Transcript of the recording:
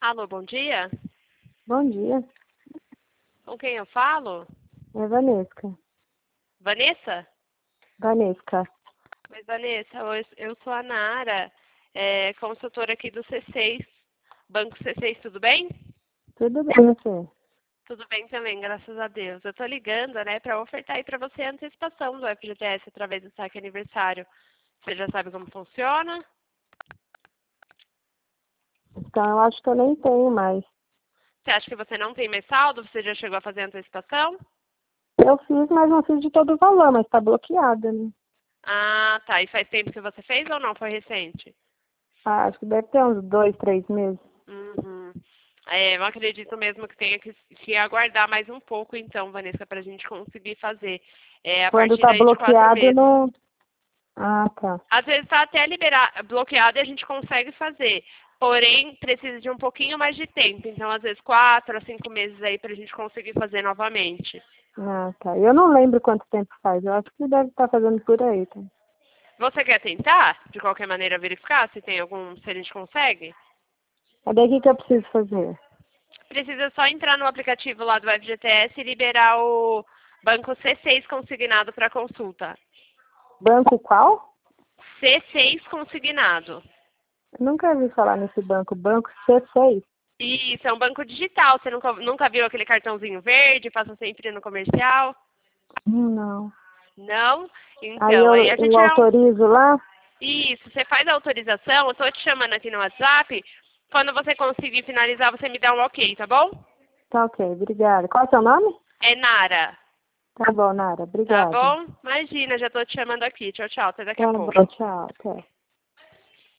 Alô, bom dia. Bom dia, Com quem eu falo? é Vanesca. Vanessa? Vanesca, Oi, Vanessa. Eu sou a Nara, consultora aqui do C6, Banco C6, tudo bem? tudo bem você? Tudo bem também, graças a Deus. Eu tô ligando, né, para ofertar aí para você a antecipação do FGTS através do saque aniversário. Você já sabe como funciona? Então eu acho que eu nem tenho mais. Você acha que você não tem mais saldo? Você já chegou a fazer a antecipação? Eu fiz, mas não fiz de todo o valor, mas tá bloqueada, né? Ah, tá. E faz tempo que você fez ou não? Foi recente? Acho que deve ter uns 2, 3 meses. Uhum. Eu acredito mesmo que tenha que aguardar mais um pouco, então, Vanessa, para a gente conseguir fazer. A Quando partir tá daí de 4 bloqueado, meses. não. Ah, tá. Às vezes está até bloqueado e a gente consegue fazer. Porém, precisa de um pouquinho mais de tempo. Então, às vezes, 4 a 5 meses aí para a gente conseguir fazer novamente. Ah, tá. Eu não lembro quanto tempo faz. Eu acho que deve estar fazendo por aí, tá? Você quer tentar, de qualquer maneira, verificar se a gente consegue? É daqui que eu preciso fazer. Precisa só entrar no aplicativo lá do FGTS e liberar o banco C6 consignado para consulta. Banco qual? C6 consignado. Eu nunca ouvi falar nesse banco. Banco C6. Isso, é um banco digital. Você nunca viu aquele cartãozinho verde, passa sempre no comercial? Não. Não? Aí Então, aí eu, a eu gente não. autorizo lá? Isso, você faz a autorização, eu estou te chamando aqui no WhatsApp. Quando você conseguir finalizar, você me dá um ok, tá bom? Tá ok, obrigada. Qual é o seu nome? É Nara, Tá bom, Nara. tá Obrigada. bom? Imagina, já estou te chamando aqui. Tchau, tchau, até daqui a Tá pouco. bom, tchau. Até.